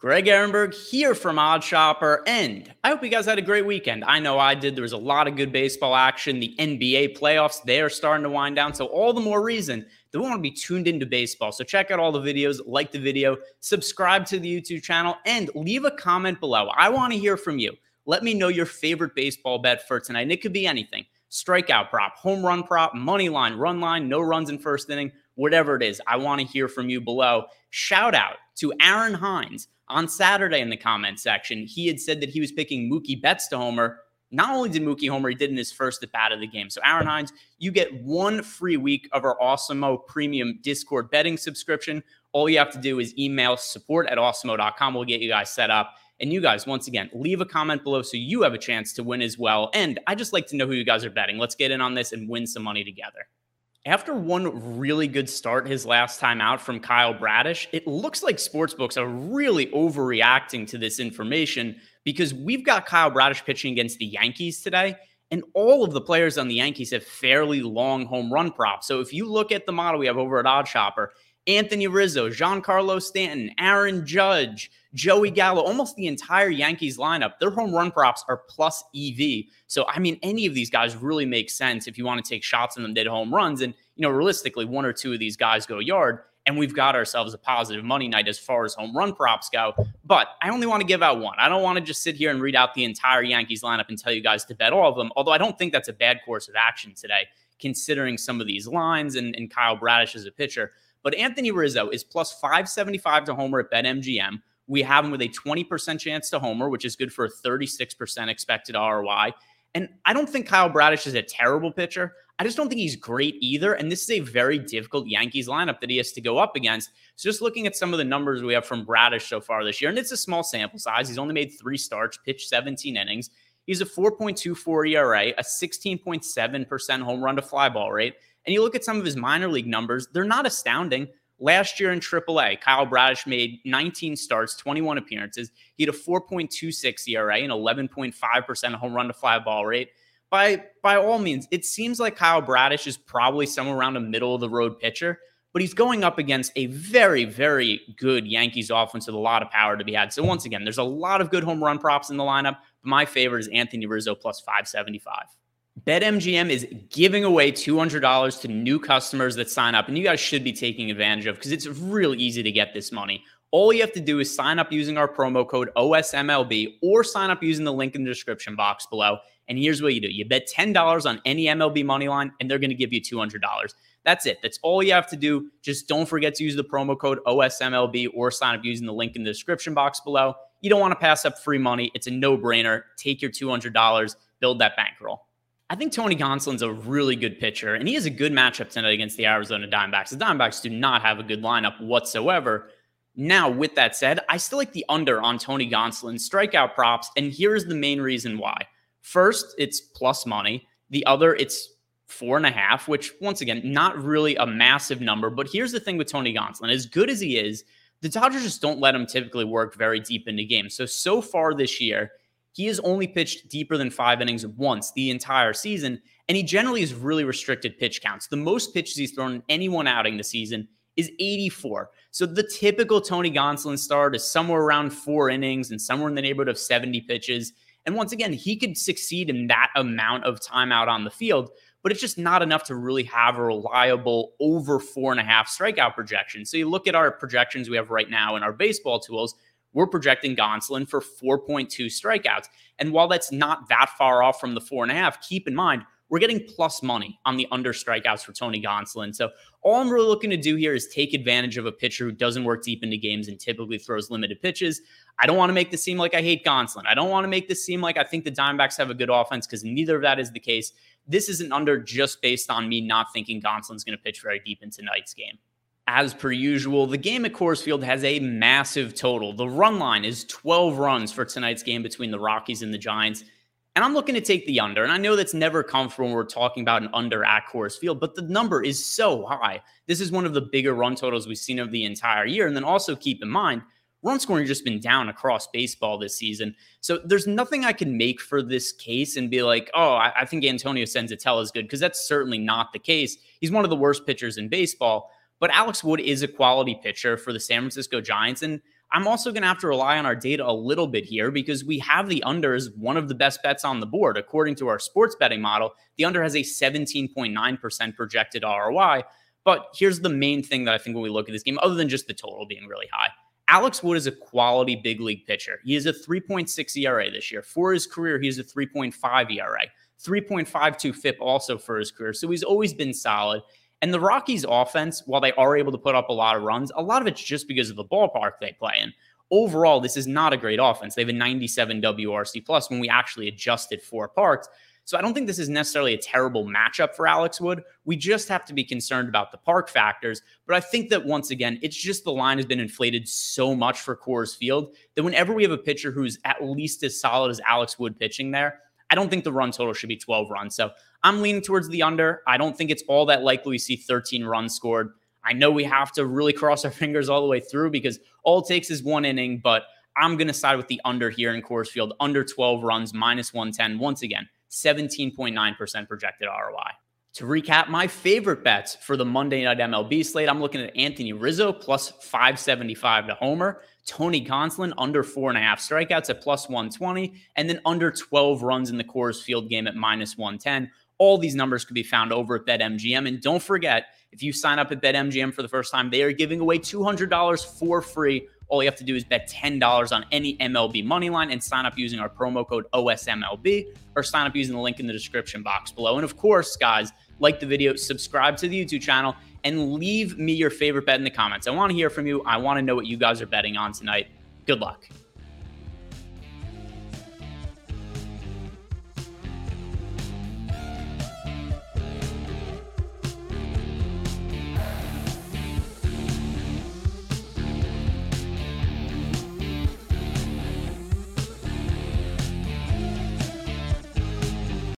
Greg Ehrenberg here from Odd Shopper, and I hope you guys had a great weekend. I know I did. There was a lot of good baseball action. The NBA playoffs, they are starting to wind down, so all the more reason that we want to be tuned into baseball. So check out all the videos, like the video, subscribe to the YouTube channel, and leave a comment below. I want to hear from you. Let me know your favorite baseball bet for tonight, and it could be anything. Strikeout prop, home run prop, money line, run line, no runs in first inning, whatever it is. I want to hear from you below. Shout out to Aaron Hines. On Saturday in the comment section, he had said that he was picking Mookie Betts to homer. Not only did Mookie homer, he did in his first at-bat of the game. So Aaron Hines, you get one free week of our Awesemo Premium Discord betting subscription. All you have to do is email support@awesemo.com. We'll get you guys set up. And you guys, once again, leave a comment below so you have a chance to win as well. And I just like to know who you guys are betting. Let's get in on this and win some money together. After one really good start his last time out from Kyle Bradish, it looks like sportsbooks are really overreacting to this information because we've got Kyle Bradish pitching against the Yankees today, and all of the players on the Yankees have fairly long home run props. So if you look at the model we have over at Odd Shopper, Anthony Rizzo, Giancarlo Stanton, Aaron Judge, Joey Gallo, almost the entire Yankees lineup, their home run props are plus EV. So, I mean, any of these guys really make sense if you want to take shots on them, they home runs. And, realistically, one or two of these guys go yard, and we've got ourselves a positive money night as far as home run props go. But I only want to give out one. I don't want to just sit here and read out the entire Yankees lineup and tell you guys to bet all of them, although I don't think that's a bad course of action today, considering some of these lines and Kyle Bradish as a pitcher. But Anthony Rizzo is plus 575 to homer at BetMGM. We have him with a 20% chance to homer, which is good for a 36% expected ROI. And I don't think Kyle Bradish is a terrible pitcher. I just don't think he's great either. And this is a very difficult Yankees lineup that he has to go up against. So just looking at some of the numbers we have from Bradish so far this year, and it's a small sample size. He's only made 3 starts, pitched 17 innings. He's a 4.24 ERA, a 16.7% home run to fly ball rate. And you look at some of his minor league numbers, they're not astounding. Last year in AAA, Kyle Bradish made 19 starts, 21 appearances. He had a 4.26 ERA and 11.5% home run to fly ball rate. By all means, it seems like Kyle Bradish is probably somewhere around a middle-of-the-road pitcher, but he's going up against a very, very good Yankees offense with a lot of power to be had. So once again, there's a lot of good home run props in the lineup, but my favorite is Anthony Rizzo plus 575. BetMGM is giving away $200 to new customers that sign up, and you guys should be taking advantage of because it's really easy to get this money. All you have to do is sign up using our promo code OSMLB or sign up using the link in the description box below. And here's what you do. You bet $10 on any MLB money line, and they're going to give you $200. That's it. That's all you have to do. Just don't forget to use the promo code OSMLB or sign up using the link in the description box below. You don't want to pass up free money. It's a no-brainer. Take your $200, build that bankroll. I think Tony Gonsolin's a really good pitcher, and he has a good matchup tonight against the Arizona Diamondbacks. The Diamondbacks do not have a good lineup whatsoever. Now, with that said, I still like the under on Tony Gonsolin's strikeout props, and here's the main reason why. First, it's plus money. The other, it's 4.5, which, once again, not really a massive number. But here's the thing with Tony Gonsolin. As good as he is, the Dodgers just don't let him typically work very deep into games. So far this year, he has only pitched deeper than 5 innings once the entire season, and he generally has really restricted pitch counts. The most pitches he's thrown in any one outing this season is 84. So the typical Tony Gonsolin start is somewhere around 4 innings and somewhere in the neighborhood of 70 pitches. And once again, he could succeed in that amount of time out on the field, but it's just not enough to really have a reliable over 4.5 strikeout projection. So you look at our projections we have right now in our baseball tools, we're projecting Gonsolin for 4.2 strikeouts. And while that's not that far off from the 4.5, keep in mind, we're getting plus money on the under strikeouts for Tony Gonsolin. So all I'm really looking to do here is take advantage of a pitcher who doesn't work deep into games and typically throws limited pitches. I don't want to make this seem like I hate Gonsolin. I don't want to make this seem like I think the Diamondbacks have a good offense because neither of that is the case. This is an under just based on me not thinking Gonsolin's going to pitch very deep into tonight's game. As per usual, the game at Coors Field has a massive total. The run line is 12 runs for tonight's game between the Rockies and the Giants. And I'm looking to take the under. And I know that's never comfortable when we're talking about an under at Coors Field, but the number is so high. This is one of the bigger run totals we've seen of the entire year. And then also keep in mind, run scoring has just been down across baseball this season. So there's nothing I can make for this case and be like, oh, I think Antonio Senzatella is good, because that's certainly not the case. He's one of the worst pitchers in baseball. But Alex Wood is a quality pitcher for the San Francisco Giants, and I'm also going to have to rely on our data a little bit here because we have the under as one of the best bets on the board. According to our sports betting model, the under has a 17.9% projected ROI. But here's the main thing that I think when we look at this game, other than just the total being really high. Alex Wood is a quality big league pitcher. He has a 3.6 ERA this year. For his career, he has a 3.5 ERA, 3.52 FIP also for his career. So he's always been solid. And the Rockies offense, while they are able to put up a lot of runs, a lot of it's just because of the ballpark they play in. Overall, this is not a great offense. They have a 97 WRC plus when we actually adjusted for parks. So I don't think this is necessarily a terrible matchup for Alex Wood. We just have to be concerned about the park factors. But I think that once again, it's just the line has been inflated so much for Coors Field that whenever we have a pitcher who's at least as solid as Alex Wood pitching there, I don't think the run total should be 12 runs. So I'm leaning towards the under. I don't think it's all that likely we see 13 runs scored. I know we have to really cross our fingers all the way through because all it takes is one inning, but I'm going to side with the under here in Coors Field, under 12 runs, minus 110. Once again, 17.9% projected ROI. To recap my favorite bets for the Monday Night MLB slate, I'm looking at Anthony Rizzo plus 575 to homer, Tony Gonsolin under 4.5 strikeouts at plus 120, and then under 12 runs in the Coors Field game at minus 110. All these numbers could be found over at BetMGM. And don't forget, if you sign up at BetMGM for the first time, they are giving away $200 for free. All you have to do is bet $10 on any MLB money line and sign up using our promo code OSMLB or sign up using the link in the description box below. And of course, guys, like the video, subscribe to the YouTube channel, and leave me your favorite bet in the comments. I want to hear from you. I want to know what you guys are betting on tonight. Good luck.